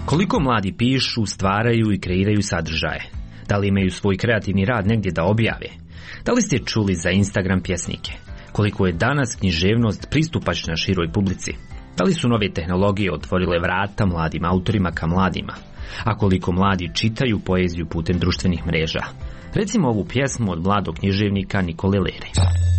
Koliko mladi pišu, stvaraju i kreiraju sadržaje? Da li imaju svoj kreativni rad negdje da objave? Da li ste čuli za Instagram pjesnike? Koliko je danas književnost pristupačna široj publici? Da li su nove tehnologije otvorile vrata mladim autorima ka mladima? A koliko mladi čitaju poeziju putem društvenih mreža? Recimo ovu pjesmu od mladog književnika Nikole Lere.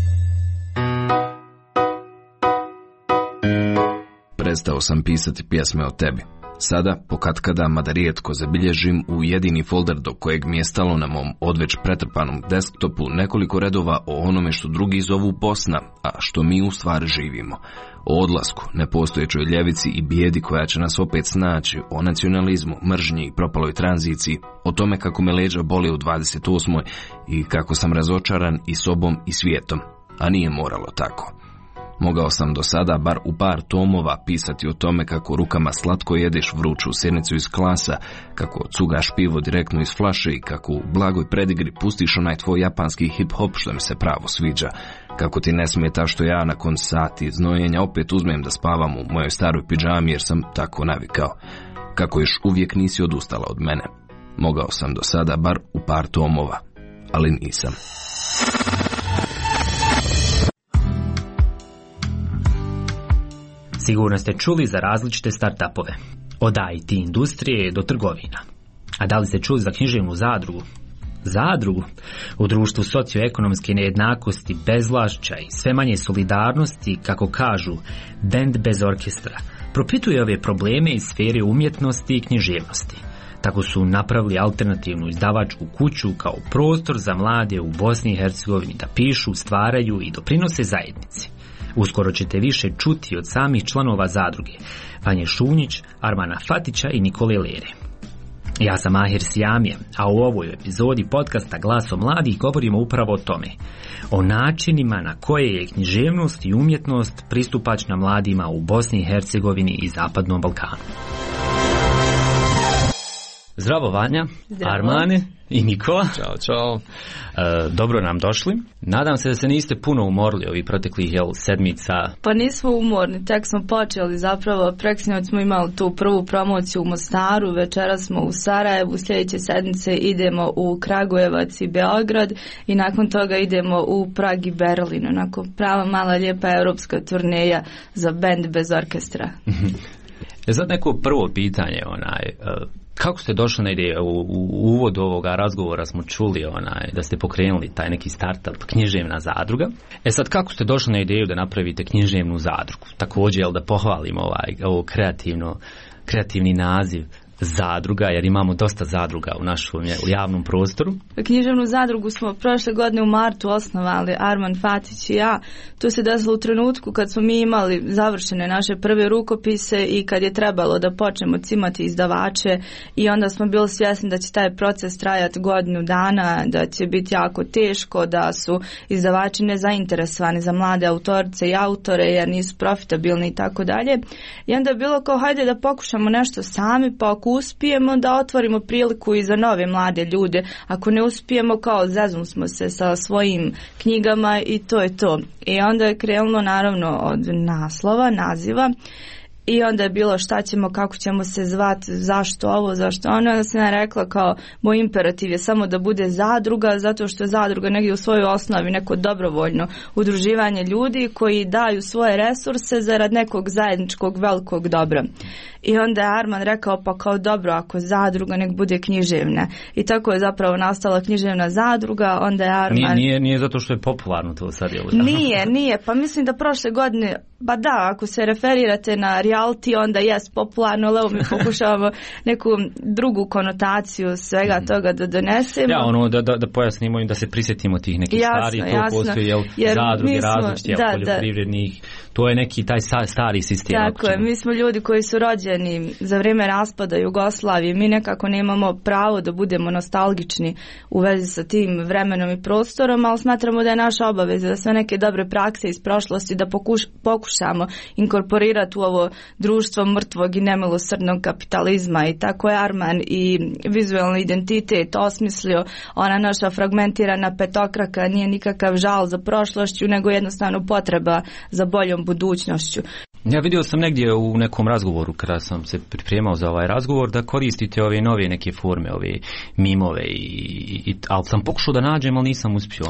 Prestao sam pisati pjesme o tebi. Sada, pokatkada, mada rijetko, zabilježim u jedini folder do kojeg mi je stalo na mom odveć pretrpanom desktopu nekoliko redova o onome što drugi zovu Bosna, a što mi u stvari živimo. O odlasku, nepostojećoj ljevici i bijedi koja će nas opet snaći, o nacionalizmu, mržnji i propaloj tranziciji, o tome kako me leđa boli u 28. i kako sam razočaran i sobom i svijetom, a nije moralo tako. Mogao sam do sada, bar u par tomova, pisati o tome kako rukama slatko jedeš vruću sirnicu iz klasa, kako cugaš pivo direktno iz flaše i kako u blagoj predigri pustiš onaj tvoj japanski hip-hop što mi se pravo sviđa, kako ti ne smeta što ja nakon sati znojenja opet uzmem da spavam u mojoj staroj pidžami jer sam tako navikao, kako još uvijek nisi odustala od mene. Mogao sam do sada, bar u par tomova, ali nisam. Sigurno ste čuli za različite startupove, od IT industrije do trgovina. A da li ste čuli za književnu zadrugu? Zadrugu? U društvu socioekonomske nejednakosti, bezvlašća i sve manje solidarnosti, kako kažu, bend bez orkestra, propituje ove probleme iz sfere umjetnosti i književnosti. Tako su napravili alternativnu izdavačku kuću kao prostor za mlade u Bosni i Hercegovini da pišu, stvaraju i doprinose zajednici. Uskoro ćete više čuti od samih članova zadruge, Vanje Šunjić, Armana Fatića i Nikole Lere. Ja sam Mahir Sijamije, a u ovoj epizodi podcasta Glaso mladih govorimo upravo o tome. O načinima na koje je književnost i umjetnost pristupačna mladima u Bosni i Hercegovini i Zapadnom Balkanu. Zdravo Vanja, Zdravo. Armane i Nikola. Ćao, čao. Dobro nam došli. Nadam se da se niste puno umorili ovih proteklih sedmica. Pa nismo umorni, tek smo počeli zapravo, preksinoć smo imali tu prvu promociju u Mostaru, večeras smo u Sarajevu, sljedeće sedmice idemo u Kragujevac i Beograd i nakon toga idemo u Prag i Berlin, onako prava mala lijepa europska turneja za bend bez orkestra. Sad neko prvo pitanje, kako ste došli na ideju? U uvodu ovoga razgovora smo čuli da ste pokrenuli taj neki startup književna zadruga. Sad kako ste došli na ideju da napravite književnu zadrugu? Također, da pohvalimo ovo kreativni naziv zadruga, jer imamo dosta zadruga u našem javnom prostoru. Književnu zadrugu smo prošle godine u martu osnovali, Arman Fatić i ja. To se desilo u trenutku kad smo mi imali završene naše prve rukopise i kad je trebalo da počnemo cimati izdavače i onda smo bili svjesni da će taj proces trajati godinu dana, da će biti jako teško, da su izdavači nezainteresovani za mlade autorice i autore jer nisu profitabilni i tako dalje. I onda je bilo kao hajde da pokušamo nešto sami, pa ako uspijemo da otvorimo priliku i za nove mlade ljude, ako ne uspijemo kao zezum smo se sa svojim knjigama i to je to. I onda je krenulo naravno od naziva i onda je bilo šta ćemo, kako ćemo se zvati, zašto ovo, zašto ono. Onda sam ja rekla kao moj imperativ je samo da bude zadruga, zato što je zadruga negdje u svojoj osnovi neko dobrovoljno udruživanje ljudi koji daju svoje resurse zarad nekog zajedničkog velikog dobra. I onda je Arman rekao pa kao dobro, ako zadruga nek bude književna. I tako je zapravo nastala književna zadruga. Onda je Arman... Nije zato što je popularno to sad, je li? Nije, pa mislim da prošle godine, ba da, ako se referirate na reality, onda jest popularno, ali evo mi pokušavamo neku drugu konotaciju svega toga da donesemo. Ja, da pojasnimo i da se prisjetimo tih nekih starih, to postoji, zadruge različite, poljoprivrednih, to je neki taj stari sistem. Tako je, mi smo ljudi koji su rođeni za vrijeme raspada Jugoslavije, mi nekako nemamo pravo da budemo nostalgični u vezi sa tim vremenom i prostorom, ali smatramo da je naša obaveza da sve neke dobre prakse iz prošlosti da pokušamo inkorporirati u ovo društvo mrtvog i nemilosrdnog kapitalizma. I tako je Arman i vizualni identitet osmislio. Ona naša fragmentirana petokraka nije nikakav žal za prošlošću, nego jednostavno potreba za boljom budućnošću. Ja vidio sam negdje u nekom razgovoru kada sam se pripremao za ovaj razgovor da koristite ove nove neke forme, ove mimove ali sam pokušao da nađem, ali nisam uspio.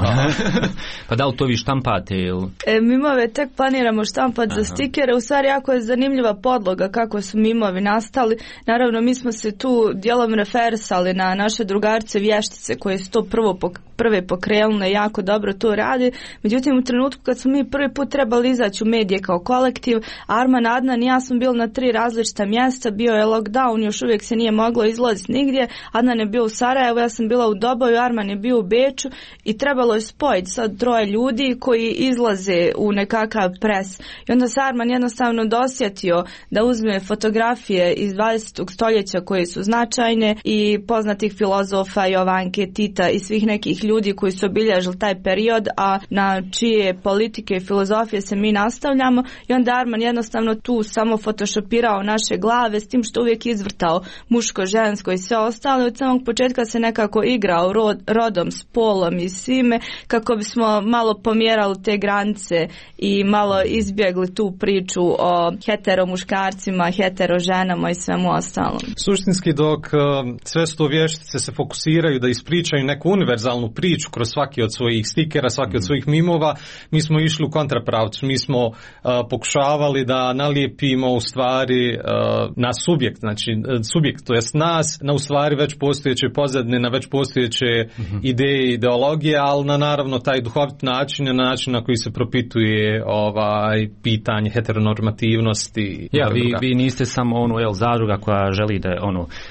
Pa da li to vi štampate ili? Mimove tek planiramo štampati za stikere. U stvari jako je zanimljiva podloga kako su mimovi nastali. Naravno mi smo se tu dijelom referisali na naše drugarce vještice koje su to prve pokrenule, jako dobro to radi. Međutim u trenutku kad smo mi prvi put trebali izaći u medije kao kolektiv, Arman, Adnan i ja smo bili na 3 različita mjesta, bio je lockdown, još uvijek se nije moglo izlaziti nigdje. Adnan je bio u Sarajevu, ja sam bila u Doboju, Arman je bio u Beču i trebalo je spojiti sad 3 ljudi koji izlaze u nekakav pres. I onda se Arman jednostavno dosjetio da uzme fotografije iz 20. stoljeća koje su značajne i poznatih filozofa, Jovanke, Tita i svih nekih ljudi koji su obilježili taj period, a na čije politike i filozofije se mi nastavljamo. I onda Arman jednostavno tu samo photoshopirao naše glave s tim što uvijek izvrtao muško, žensko i sve ostalo. Od samog početka se nekako igrao rodom, spolom i svime kako bismo malo pomjerali te granice i malo izbjegli tu priču o heteromuškarcima, heteroženama i svemu ostalom. Suštinski dok sve sto vještice se fokusiraju da ispričaju neku univerzalnu priču kroz svaki od svojih stikera, svaki od svojih mimova, mi smo išli u kontrapravcu, mi smo pokušavali da nalijepimo u stvari na subjekt, znači subjekt, to jest nas, na u stvari već postojeće pozadine, na već postojeće ideje i ideologije, ali na naravno taj duhovit način, na način na koji se propituje pitanje heteronormativnosti. Ja, vi niste samo zadruga koja želi da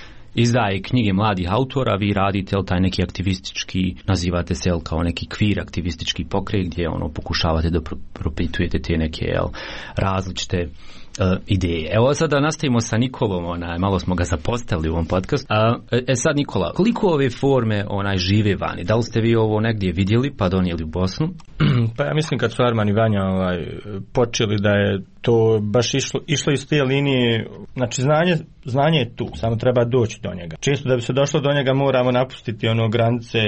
izdaje knjige mladih autora, vi radite taj neki aktivistički, nazivate se kao neki queer aktivistički pokret gdje pokušavate da propitujete te neke različite ideje. Evo sada nastavimo sa Nikolom, malo smo ga zapostavili u ovom podcastu. Sad Nikola, koliko ove forme žive vani? Da li ste vi ovo negdje vidjeli pa donijeli u Bosnu? Pa ja mislim kad su Arman i Vanja počeli da je to baš išlo iz te linije, znači znanje je tu, samo treba doći do njega. Često da bi se došlo do njega moramo napustiti granice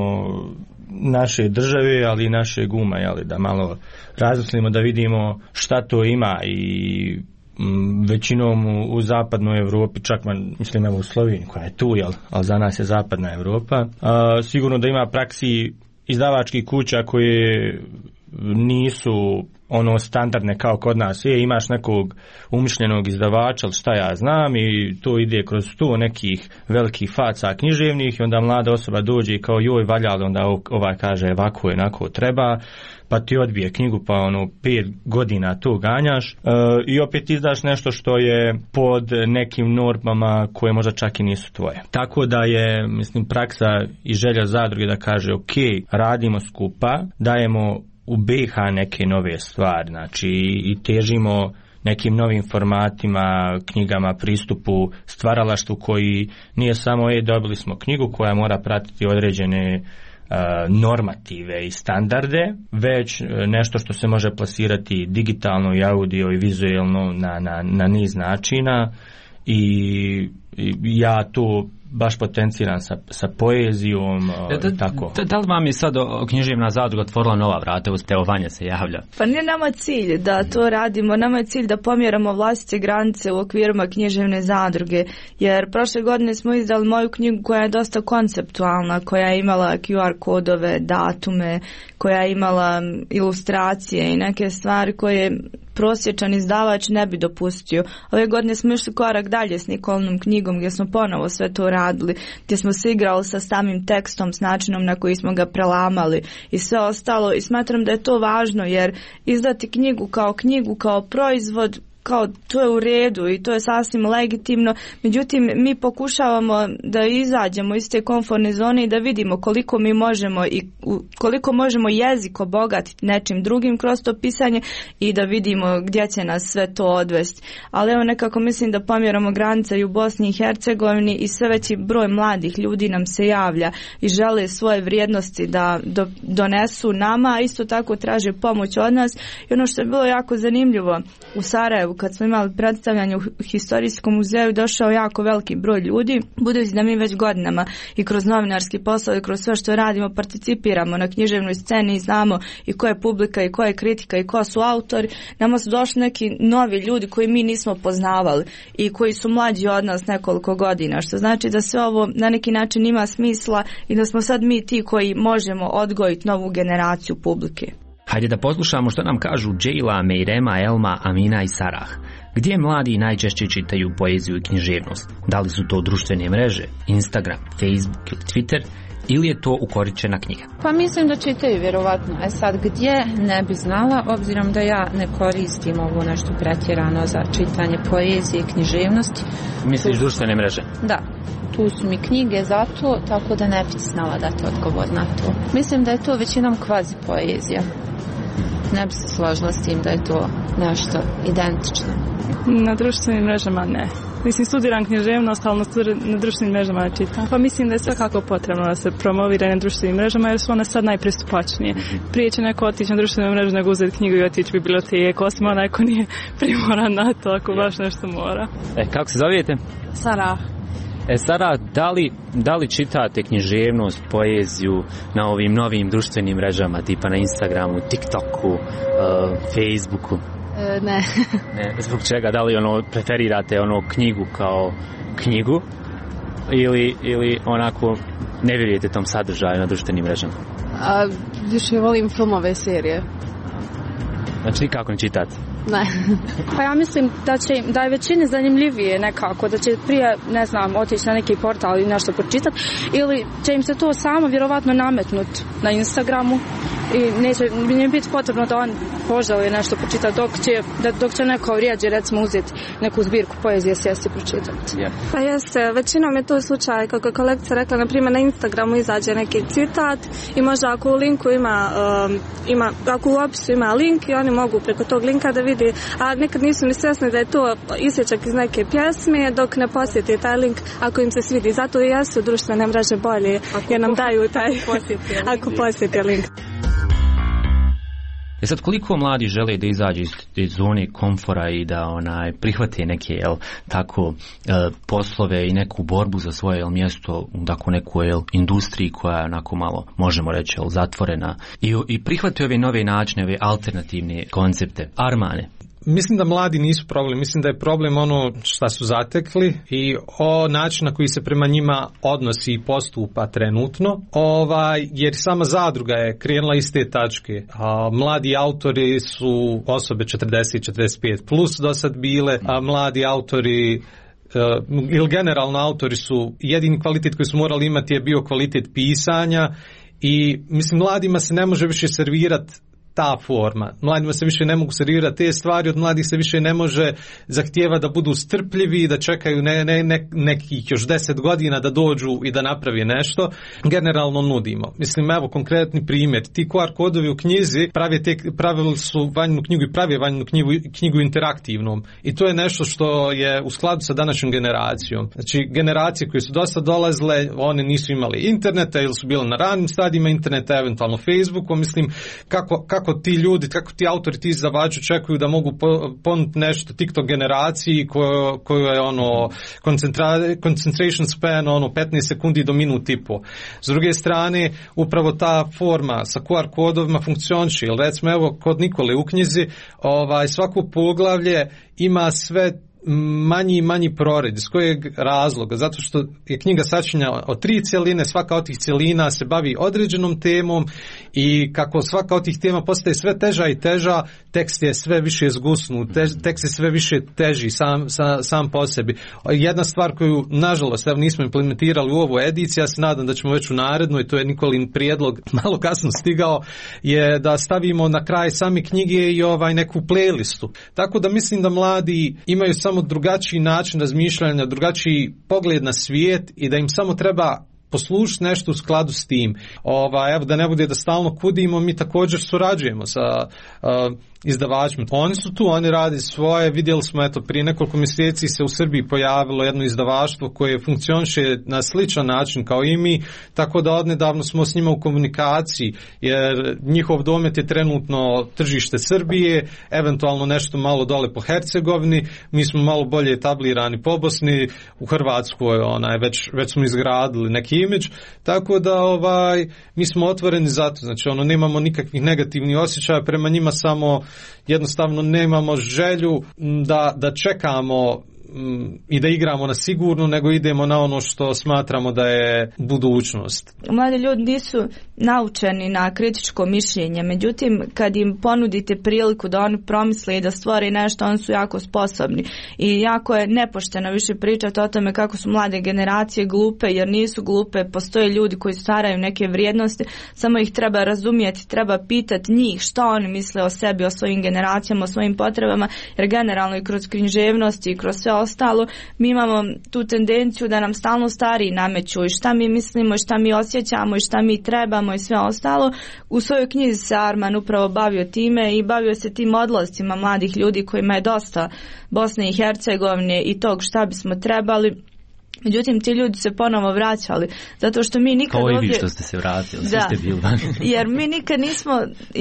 naše države, ali i našeg uma, da malo razmislimo da vidimo šta to ima i većinom u zapadnoj Europi, čak mislim evo u Sloveniji koja je tu, ali za nas je zapadna Europa. Sigurno da ima praksi izdavačkih kuća koje nisu standardne kao kod nas. Imaš nekog umišljenog izdavača, ali šta ja znam, i to ide kroz 100 nekih velikih faca književnih i onda mlada osoba dođe i kao joj valjalo, onda ovaj kaže ovako je, onako treba, pa ti odbije knjigu pa 5 godina to ganjaš i opet izdaš nešto što je pod nekim normama koje možda čak i nisu tvoje. Tako da je, mislim, praksa i želja zadruge da kaže ok, radimo skupa, dajemo u BiH neke nove stvari, znači i težimo nekim novim formatima, knjigama, pristupu, stvaralaštvu koji nije samo dobili smo knjigu koja mora pratiti određene normative i standarde, već nešto što se može plasirati digitalno i audio i vizuelno na niz načina i ja tu baš potenciran sa poezijom, tako. Da li vam je sad književna zadruga otvorila nova vrata, evo Vanja se javlja? Pa nije nama cilj da to radimo, nama je cilj da pomjeramo vlastite granice u okvirima književne zadruge, jer prošle godine smo izdali moju knjigu koja je dosta konceptualna, koja je imala QR kodove, datume, koja je imala ilustracije i neke stvari koje prosječan izdavač ne bi dopustio. Ove godine smo išli korak dalje s Nikolinom knjigom gdje smo ponovo sve to radili, gdje smo se igrali sa samim tekstom, s načinom na koji smo ga prelamali i sve ostalo, i smatram da je to važno jer izdati knjigu kao proizvod, kao to je u redu i to je sasvim legitimno, međutim mi pokušavamo da izađemo iz te komfortne zone i da vidimo koliko mi možemo i koliko možemo jezik obogatiti nečim drugim kroz to pisanje i da vidimo gdje će nas sve to odvesti. Ali evo nekako mislim da pomjeramo granice i u Bosni i Hercegovini i sve veći broj mladih ljudi nam se javlja i žele svoje vrijednosti da donesu nama, a isto tako traže pomoć od nas. I ono što je bilo jako zanimljivo u Sarajevu kad smo imali predstavljanje u Historijskom muzeju, došao jako veliki broj ljudi, budući da mi već godinama i kroz novinarski posao i kroz sve što radimo participiramo na književnoj sceni i znamo i ko je publika i ko je kritika i ko su autori, nama su došli neki novi ljudi koji mi nismo poznavali i koji su mlađi od nas nekoliko godina, što znači da sve ovo na neki način ima smisla i da smo sad mi ti koji možemo odgojiti novu generaciju publike. Hajde da poslušamo što nam kažu Džejla, Mejrema, Elma, Amina i Sarah. Gdje mladi najčešće čitaju poeziju i književnost? Da li su to društvene mreže, Instagram, Facebook ili Twitter, ili je to ukoričena knjiga? Pa mislim da čitaju vjerovatno. Sad gdje ne bi znala, obzirom da ja ne koristim ovo nešto pretjerano za čitanje poezije i književnosti. Misliš društvene mreže? Da. Tu su mi knjige za to, tako da ne bi znala dati odgovor na to. Mislim da je to većinom kvazi poezija. Ne bi se složila s tim da je to nešto identično. Na društvenim mrežama ne. Mislim, studiram književnost, ali na društvenim mrežama ne čitam. Pa mislim da je svakako potrebno da se promovira na društvenim mrežama, jer su one sad najpristupačnije. Prije će neko otići na društvenu mrežu nego uzeti knjigu i otići u biblioteku, osim onaj ko nije primoran na to, ako baš nešto mora. Kako se zovete? Sarah. Sara, da li čitate književnost, poeziju na ovim novim društvenim mrežama, tipa na Instagramu, TikToku, Facebooku? Ne. Ne. Zbog čega? Da li preferirate knjigu kao knjigu ili onako ne vjerujete tom sadržaju na društvenim mrežama? Više volim filmove, serije. Znači nikako ne čitate? Ne. Pa ja mislim da je većini zanimljivije nekako, da će prije, ne znam, otići na neki portal i nešto pročitati, ili će im se to samo vjerovatno nametnuti na Instagramu i neće im biti potrebno da on poželi nešto pročitati, dok će neko rijeđe recimo uzeti neku zbirku poezije, sjesti pročitati. Yeah. Pa jeste, većinom je to slučaj, kako je kolegica rekla, na primjer na Instagramu izađe neki citat i možda ako u linku ako u opisu ima link i oni mogu preko tog linka da vidi, a nekad nisu ni svjesni da je to isječak iz neke pjesme dok ne posjeti taj link ako im se svidi. Zato i jesu društvene mreže bolje jer nam daju taj ako posjeti link. Sad koliko mladi žele da izađe iz zone komfora i da prihvate neke poslove i neku borbu za svoje mjesto u neku industriji koja je onako malo, možemo reći, zatvorena i prihvate ove nove načine, ove alternativne koncepte. Armane? Mislim da mladi nisu problem, mislim da je problem ono šta su zatekli i o način na koji se prema njima odnosi i postupa trenutno, jer sama zadruga je krenula iz te tačke. Mladi autori su osobe 40-45 plus do sad bile, a mladi autori ili generalno autori su, jedini kvalitet koji su morali imati je bio kvalitet pisanja i mislim mladima se ne može više servirati ta forma. Mladima se više ne mogu servirati te stvari, od mladih se više ne može zahtijeva da budu strpljivi, da čekaju nekih još 10 godina da dođu i da napravi nešto. Generalno nudimo. Mislim, evo konkretni primjer. Ti QR kodovi u knjizi pravili su vanjnu knjigu i prave vanjnu knjigu interaktivnom. I to je nešto što je u skladu sa današnjom generacijom. Znači, generacije koje su dosta dolazile, one nisu imali interneta ili su bile na ranim stadijima interneta, eventualno Facebooku. Mislim, kako ti ljudi, kako ti autori, ti izdavači čekuju da mogu ponuditi nešto TikTok generaciji koju je concentration span 15 sekundi do minut i po. S druge strane, upravo ta forma sa QR kodovima funkcioniše. Recimo, evo, kod Nikole u knjizi, svako poglavlje ima sve manji i manji prored. Iz kojeg razloga? Zato što je knjiga sačinjena od 3 cjeline, svaka od tih cjelina se bavi određenom temom i kako svaka od tih tema postaje sve teža i teža, tekst je sve više zgusnut, tekst je sve više teži sam po sebi. Jedna stvar koju, nažalost, nismo implementirali u ovu ediciju, ja se nadam da ćemo već u narednoj, to je Nikolin prijedlog malo kasno stigao, je da stavimo na kraj same knjige i neku playlistu. Tako da mislim da mladi imaju samo drugačiji način razmišljanja, drugačiji pogled na svijet i da im samo treba poslušati nešto u skladu s tim. Evo, da ne bude da stalno kudimo, mi također surađujemo sa izdavačima. Oni su tu, oni radi svoje, vidjeli smo eto prije nekoliko mjeseci se u Srbiji pojavilo jedno izdavaštvo koje funkcioniše na sličan način kao i mi, tako da odnedavno smo s njima u komunikaciji, jer njihov domet je trenutno tržište Srbije, eventualno nešto malo dole po Hercegovini, mi smo malo bolje etablirani po Bosni, u Hrvatskoj već smo izgradili neki imidž, tako da mi smo otvoreni za to, znači nemamo nikakvih negativnih osjećaja prema njima, samo jednostavno nemamo želju da čekamo i da igramo na sigurno, nego idemo na ono što smatramo da je budućnost. Mladi ljudi nisu naučeni na kritičko mišljenje, međutim kad im ponudite priliku da oni promisle i da stvore nešto, oni su jako sposobni i jako je nepošteno više pričati o tome kako su mlade generacije glupe, jer nisu glupe, postoje ljudi koji stvaraju neke vrijednosti, samo ih treba razumjeti, treba pitati njih što oni misle o sebi, o svojim generacijama, o svojim potrebama, jer generalno i kroz književnost i kroz sve ostalo, mi imamo tu tendenciju da nam stalno stariji nameću i šta mi mislimo, i šta mi osjećamo i šta mi trebamo i sve ostalo. U svojoj knjizi se Arman upravo bavio time i bavio se tim odlascima mladih ljudi kojima je dosta Bosne i Hercegovine i tog šta bismo trebali. Međutim, ti ljudi se ponovo vraćali, zato što mi nikad ovdje... Kao i vi što ste se vratili, svi ste bili van. Jer mi nikad nismo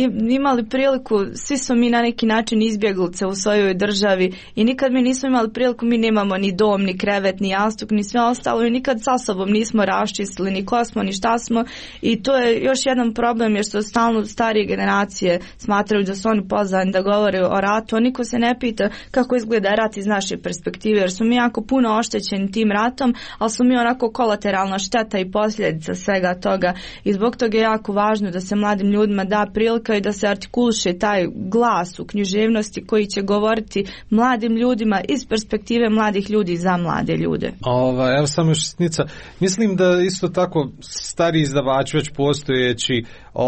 imali priliku, svi smo mi na neki način izbjeglice u svojoj državi i nikad mi nismo imali priliku, mi nemamo ni dom, ni krevet, ni jastuk, ni sve ostalo i nikad sa sobom nismo raščistili ni ko smo, ni šta smo i to je još jedan problem jer što stalno starije generacije smatraju da su oni pozvani da govore o ratu, a niko se ne pita kako izgleda rat iz naše perspektive jer smo mi jako puno oštećeni tim ratom, ali smo mi onako kolateralna šteta i posljedica svega toga i zbog toga je jako važno da se mladim ljudima da prilika i da se artikuliše taj glas u književnosti koji će govoriti mladim ljudima iz perspektive mladih ljudi za mlade ljude. Evo samo još sitnica. Mislim da isto tako stari izdavači već postojeći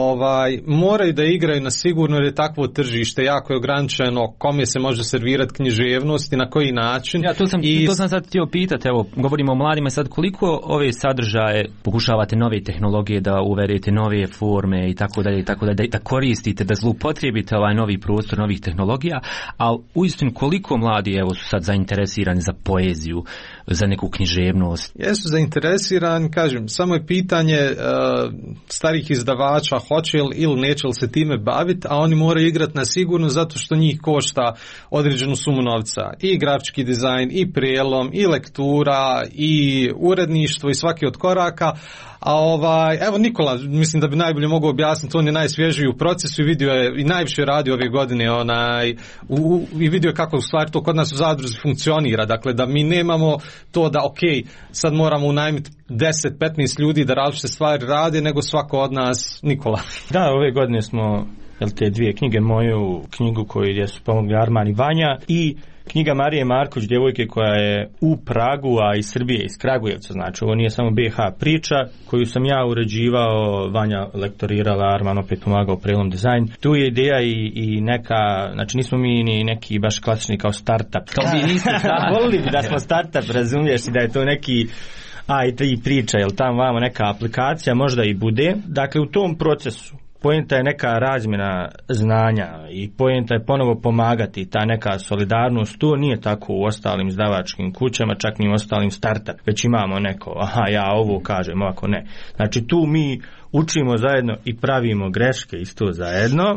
moraju da igraju na sigurno jer je takvo tržište jako je ograničeno kome se može servirati književnost i na koji način. Ja, to sam sad htio pitati, evo, govorimo o mladima sad, koliko ove sadržaje pokušavate nove tehnologije da uvedete, nove forme i tako dalje, da koristite, da zloupotrijebite ovaj novi prostor novih tehnologija, a uistinu koliko mladi evo su sad zainteresirani za poeziju, za neku književnost? Jesu zainteresirani, kažem, samo je pitanje starih izdavača hoće ili neće li se time baviti, a oni moraju igrati na sigurno zato što njih košta određenu sumu novca. I grafički dizajn, i prijelom, i lektura, i uredništvo i svaki od koraka. A evo Nikola, mislim da bi najbolje mogao objasniti, on je najsvježiji u procesu i vidio je i najviše radio ove godine i vidio je kako u stvari to kod nas u zadruzi funkcionira, dakle da mi nemamo to da sad moramo unajmiti 10-15 ljudi da različite stvari rade, nego svako od nas. Nikola. Da, ove godine smo te dvije knjige, moju knjigu koju su pomogli Arman i Vanja i knjiga Marije Marković, djevojke koja je u Pragu, a iz Srbije, iz Kragujevca, znači ovo nije samo BiH priča koju sam ja uređivao, Vanja lektorirala, Arman opet pomagao prijelom dizajn. Tu je ideja i neka, znači nismo mi ni neki baš klasični kao startup. Kao vi niste, volili bi da smo startup, razumiješ, i da je to neki IT priča, jel tamo vamo neka aplikacija, možda i bude. Dakle, u tom procesu poenta je neka razmjena znanja i poenta je ponovo pomagati, ta neka solidarnost. To nije tako u ostalim izdavačkim kućama, čak ni u ostalim startup, već imamo neko, ja ovo kažem, ovako ne. Znači tu mi učimo zajedno i pravimo greške isto zajedno.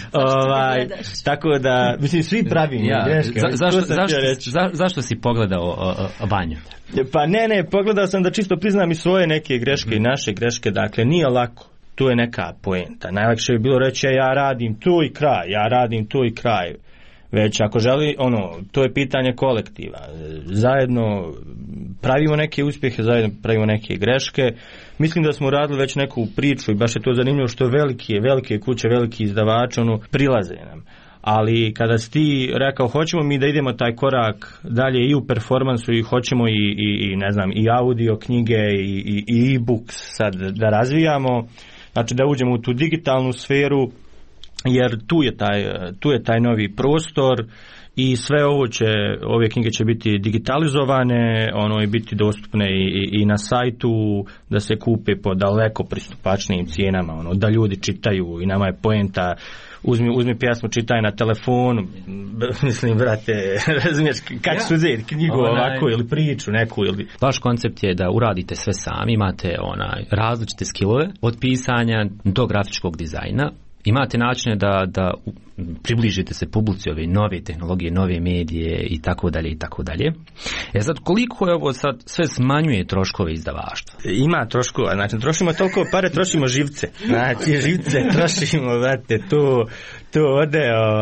Tako da, mislim, svi pravimo greške. Zašto si pogledao Vanju? Pa ne, pogledao sam da čisto priznam i svoje neke greške i naše greške, dakle nije lako. Tu je neka poenta. Najlakše bi bilo reći ja radim to i kraj. Već ako želi, to je pitanje kolektiva. Zajedno pravimo neke uspjehe, zajedno pravimo neke greške. Mislim da smo radili već neku priču i baš je to zanimljivo što velike kuće, veliki izdavači, prilaze nam. Ali kada si ti rekao hoćemo mi da idemo taj korak dalje i u performansu i hoćemo i audio knjige i e-books sad da razvijamo, znači da uđemo u tu digitalnu sferu, jer tu je taj novi prostor i sve ove knjige će biti digitalizovane, i biti dostupne i na sajtu, da se kupe po daleko pristupačnijim cijenama, da ljudi čitaju i nama je poenta uzmi pjesmu, čitaj na telefonu, mislim, brate, razumiješ, kad ćeš uzeti knjigu ovako ili priču neku ili... Vaš koncept je da uradite sve sami, imate različite skillove, od pisanja do grafičkog dizajna, imate načine da približite se publici ove nove tehnologije, nove medije i tako dalje i tako dalje. Sad, koliko je ovo sad sve smanjuje troškove izdavaštva? Ima troškova, znači trošimo toliko pare, trošimo živce. Znači živce trošimo, znate, to ode,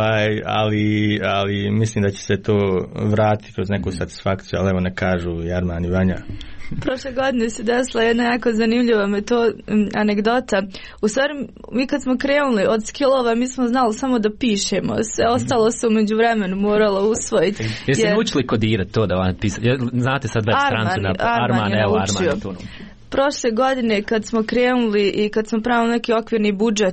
ali mislim da će se to vratiti kroz neku satisfakciju, ali evo ne kažu Jarman i Vanja. Prošle godine se desila jedna jako zanimljiva anegdota. U stvari, mi kad smo krenuli od skillova, mi smo znali samo da pišemo. Sve ostalo se u međuvremenu moralo usvojiti. Jeste naučili kodirati to da vam pisati? Znate sad već strancu na Arman je to. Prošle godine kad smo krenuli i kad smo pravili neki okvirni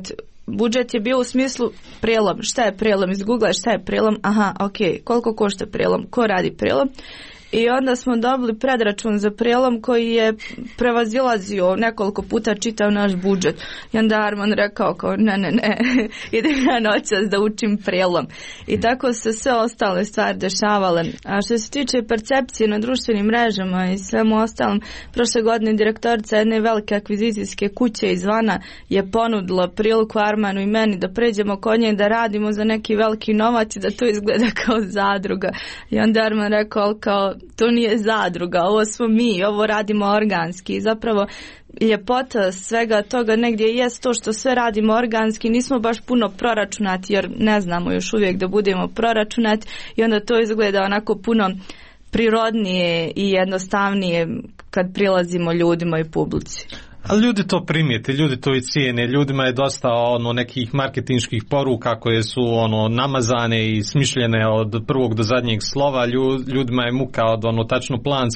budžet je bio u smislu prelom. Šta je prelom? Izgooglaš šta je prelom? Aha, ok. Koliko košta prelom? Ko radi prelom? I onda smo dobili predračun za prelom koji je prevazilazio nekoliko puta čitav naš budžet. I onda Arman rekao kao ne, idem ja noćas da učim prelom. I tako se sve ostale stvari dešavale. A što se tiče percepcije na društvenim mrežama i svemu ostalom, prošle godine direktorica jedne velike akvizicijske kuće izvana je ponudila priliku Armanu i meni da pređemo kod nje da radimo za neki veliki novac i da to izgleda kao zadruga. I onda Arman rekao kao to nije zadruga, ovo smo mi, ovo radimo organski. I zapravo ljepota svega toga negdje jest to što sve radimo organski, nismo baš puno proračunati jer ne znamo još uvijek da budemo proračunati i onda to izgleda onako puno prirodnije i jednostavnije kad prilazimo ljudima i publici. Ali ljudi to primijete, ljudi to i cijene, ljudima je dosta nekih marketinških poruka koje su namazane i smišljene od prvog do zadnjeg slova, ljudima je muka od tačno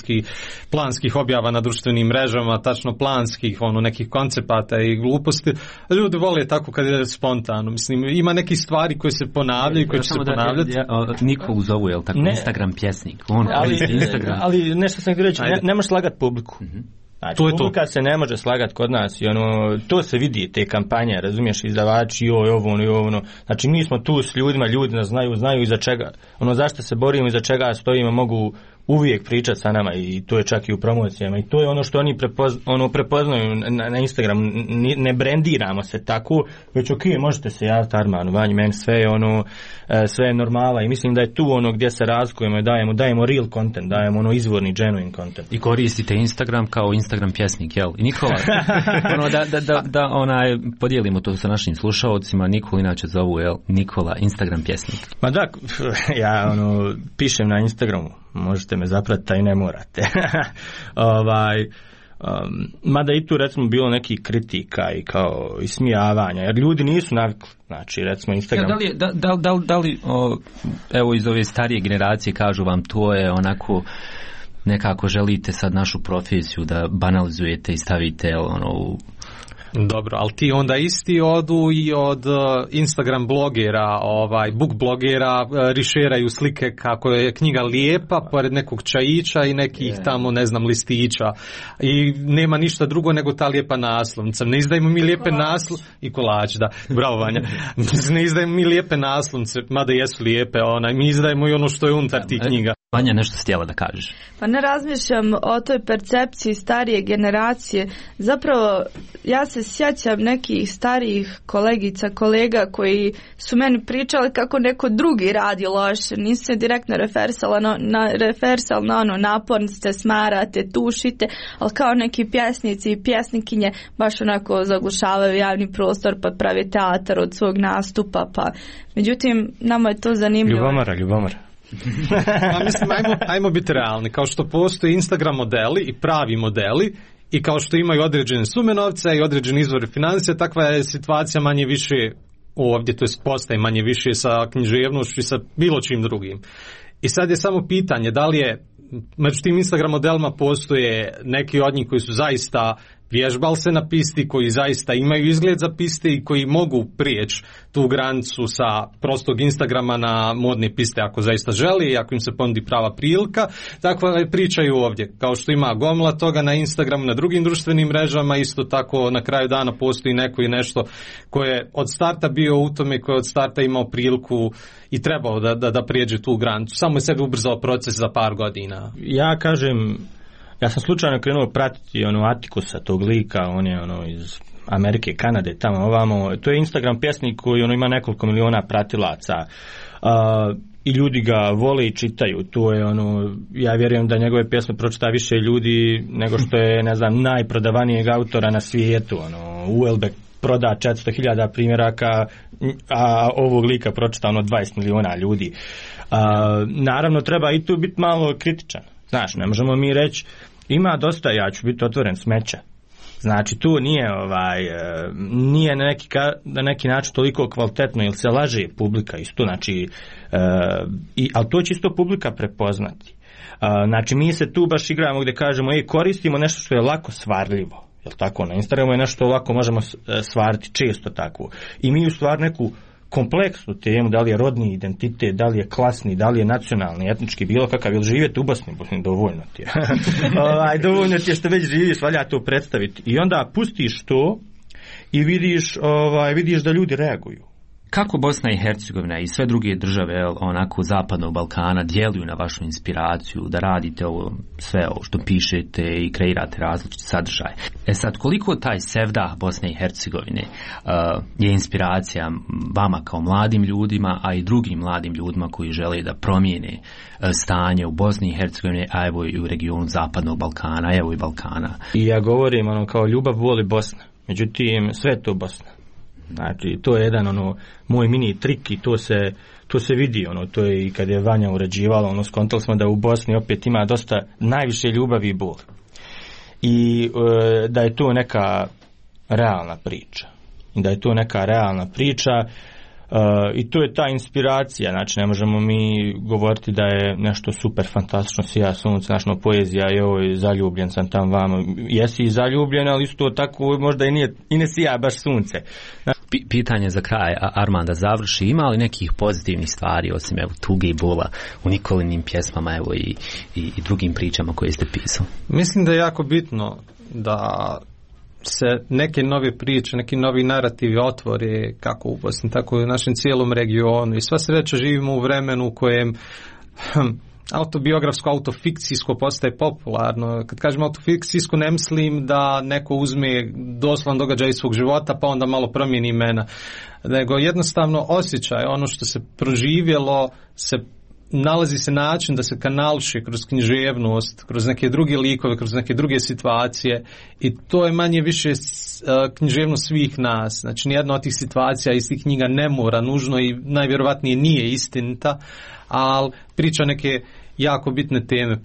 planskih objava na društvenim mrežama, tačno planskih nekih koncepata i gluposti. Ljudi vole tako kad je spontano, mislim, ima nekih stvari koje se ponavljaju, koje će se ponavljati. Nikolu zovu, je li tako, Instagram pjesnik, Instagram. Ali nešto sam htio reći, ne možeš slagati publiku. Znači, publika se ne može slagati kod nas i to se vidi, te kampanje, razumiješ, izdavači, ovo. Znači, mi smo tu s ljudima, ljudi nas znaju iza čega, zašto se borimo, iza čega stojimo, mogu uvijek pričati sa nama i to je čak i u promocijama i to je ono što oni prepoznaju na Instagramu, ne brendiramo se tako, već ok, možete se javiti Armanu, Vanji, meni sve je normala i mislim da je tu gdje se razlikujemo i dajemo real content, dajemo izvorni genuine content. I koristite Instagram kao Instagram pjesnik, jel? I Nikola, da podijelimo to sa našim slušalcima, Nikola inače zovu, jel? Nikola, Instagram pjesnik. Ma da, ja pišem na Instagramu, možete me zapratiti, a i ne morate. Mada i tu recimo bilo nekih kritika i kao ismijavanja, jer ljudi nisu navikli, znači recimo Instagram. Da li evo iz ove starije generacije kažu vam to je onako nekako želite sad našu profesiju da banalizujete i stavite u... Dobro, ali ti onda isti odu i od Instagram blogera, book blogera, rišeraju slike kako je knjiga lijepa pored nekog čajića i nekih tamo, ne znam, listića i nema ništa drugo nego ta lijepa naslovnica. Ne izdajemo mi lijepe naslovnice i kolač, da, bravo Vanja. Ne izdajemo mi lijepe naslovnice, mada jesu lijepe, mi izdajemo i ono što je unutar tih knjiga. Vanja, nešto si htjela da kažeš? Pa ne razmišljam o toj percepciji starije generacije. Zapravo, ja se sjećam nekih starijih kolega koji su meni pričali kako neko drugi radi loše. Nisu se direktno refersali na naporniste, smarate, tušite, ali kao neki pjesnici i pjesnikinje baš onako zaglušavaju javni prostor pa pravi teatar od svog nastupa. Međutim, nama je to zanimljivo. Ljubomora. Mislim, ajmo biti realni. Kao što postoje Instagram modeli i pravi modeli i kao što imaju određene sume novca i određene izvore financija, takva je situacija manje više ovdje, to je postaje manje više sa književnošću i sa bilo čim drugim. I sad je samo pitanje da li je među tim Instagram modelima postoje neki od njih koji su zaista vježbali se na pisti, koji zaista imaju izgled za piste i koji mogu prijeći tu granicu sa prostog Instagrama na modne piste ako zaista želi i ako im se ponudi prava prilika. Takva pričaju ovdje, kao što ima gomila toga na Instagramu, na drugim društvenim mrežama, isto tako na kraju dana postoji neko i nešto koje je od starta bio u tome, koje je od starta imao priliku i trebao da prijeđe tu granicu. Samo je sebi ubrzao proces za par godina. Ja kažem, ja sam slučajno krenuo pratiti Atikusa, tog lika, on je iz Amerike, Kanade, tamo ovamo. To je Instagram pjesnik koji ima nekoliko miliona pratilaca. I ljudi ga vole i čitaju. To je ja vjerujem da njegove pjesme pročita više ljudi nego što je, ne znam, najprodavanijeg autora na svijetu. Uelbeck proda 400.000 primjeraka, a ovog lika pročita 20 miliona ljudi. Naravno, treba i tu biti malo kritičan. Znaš, ne možemo mi reći, ima dosta, ja ću biti otvoren, smeća. Znači, tu nije na neki način toliko kvalitetno, jer se laže publika isto, znači, ali to će isto publika prepoznati. Znači, mi se tu baš igramo gdje kažemo, koristimo nešto što je lako svarljivo. Jel tako? Na Instagramu je nešto lako možemo stvariti, često tako. I mi u stvari neku kompleksnu temu, da li je rodni identitet, da li je klasni, da li je nacionalni, etnički, bilo kakav, ili živjeti u Bosni, dovoljno ti je. Dovoljno ti je što već živiš, valja to predstaviti. I onda pustiš to i vidiš da ljudi reaguju. Kako Bosna i Hercegovina i sve druge države onako zapadnog Balkana djeluju na vašu inspiraciju da radite sve ovo što pišete i kreirate različite sadržaje? Sad, koliko taj sevdah Bosne i Hercegovine je inspiracija vama kao mladim ljudima, a i drugim mladim ljudima koji žele da promijene stanje u Bosni i Hercegovini, a evo i u regionu zapadnog Balkana, evo i Balkana? I ja govorim kao ljubav voli Bosna, međutim sve je to Bosna. Znači, to je jedan moj mini trik i to se vidi, to je i kad je Vanja uređivala, skontali smo da u Bosni opet ima dosta najviše ljubavi i boli. I da je to neka realna priča. I to je ta inspiracija, znači ne možemo mi govoriti da je nešto super fantastično, sija sunce, našno poezija, joj, zaljubljen sam tam vamo, jesi i zaljubljen, ali isto tako možda i ne sija baš sunce. Pitanje za kraj, Arman, da završi, ima li nekih pozitivnih stvari osim tuge i bola u Nikolinim pjesmama i drugim pričama koje ste pisali? Mislim da je jako bitno da se neke nove priče, neki novi narativi otvore kako u Bosni, tako i u našem cijelom regionu. I sva sreća živimo u vremenu u kojem autobiografsko, autofikcijsko postaje popularno. Kad kažem autofikcijsko, ne mislim da neko uzme doslovan događaj iz svog života pa onda malo promijeni imena, nego jednostavno osjećaj, ono što se proživjelo, nalazi se način da se kanališe kroz književnost, kroz neke druge likove, kroz neke druge situacije, i to je manje više književnost svih nas. Znači, nijedna od tih situacija iz tih knjiga ne mora nužno i najvjerovatnije nije istinita, ali priča neke jako bitne teme,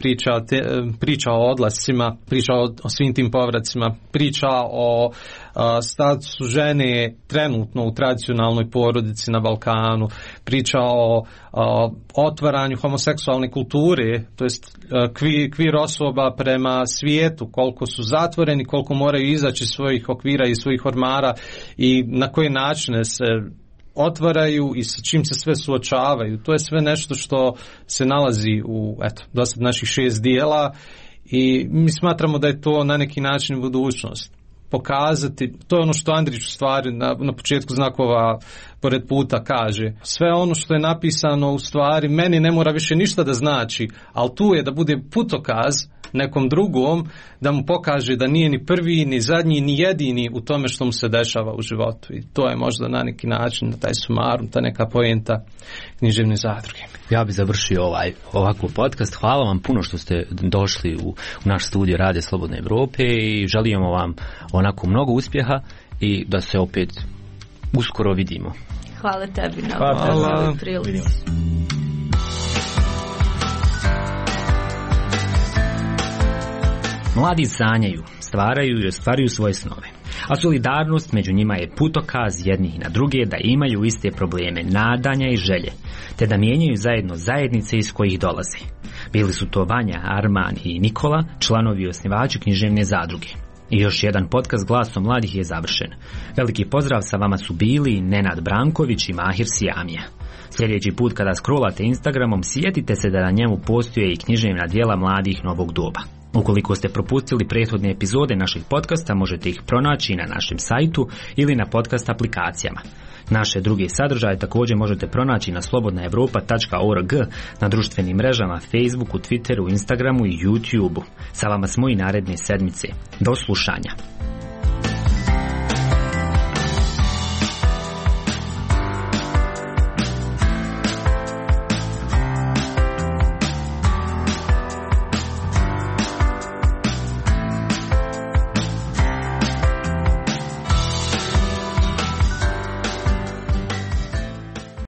priča o odlascima, priča o svim tim povracima, priča o statusu žene trenutno u tradicionalnoj porodici na Balkanu, priča o otvaranju homoseksualne kulture, to jest kvir osoba prema svijetu, koliko su zatvoreni, koliko moraju izaći iz svojih okvira i svojih ormara i na koje načine se otvaraju i sa čim se sve suočavaju. To je sve nešto što se nalazi u dosad naših 6 dijela i mi smatramo da je to na neki način budućnost. Pokazati, to je ono što Andrić u stvari na početku znakova pored puta kaže. Sve ono što je napisano u stvari meni ne mora više ništa da znači, ali tu je da bude putokaz nekom drugom, da mu pokaže da nije ni prvi, ni zadnji, ni jedini u tome što mu se dešava u životu. I to je možda na neki način taj sumarum, ta neka poenta književne zadruge. Ja bih završio ovakav podcast. Hvala vam puno što ste došli u naš studio Radio Slobodne Evrope i želimo vam onako mnogo uspjeha i da se opet uskoro vidimo. Hvala tebi na ovoj prilici. Mladi sanjaju, stvaraju i ostvaruju svoje snove, a solidarnost među njima je putokaz jednih na druge da imaju iste probleme, nadanja i želje, te da mijenjaju zajedno zajednice iz kojih dolaze. Bili su to Vanja, Arman i Nikola, članovi i osnivači književne zadruge. I još jedan podcast Glasom mladih je završen. Veliki pozdrav, sa vama su bili Nenad Branković i Mahir Sijamija. Sljedeći put kada scrollate Instagramom, sjetite se da na njemu postoje i književna djela mladih novog doba. Ukoliko ste propustili prethodne epizode naših podcasta, možete ih pronaći na našem sajtu ili na podcast aplikacijama. Naše druge sadržaje također možete pronaći na slobodnaevropa.org, na društvenim mrežama Facebooku, Twitteru, Instagramu i YouTubeu. Sa vama smo i naredne sedmice. Do slušanja.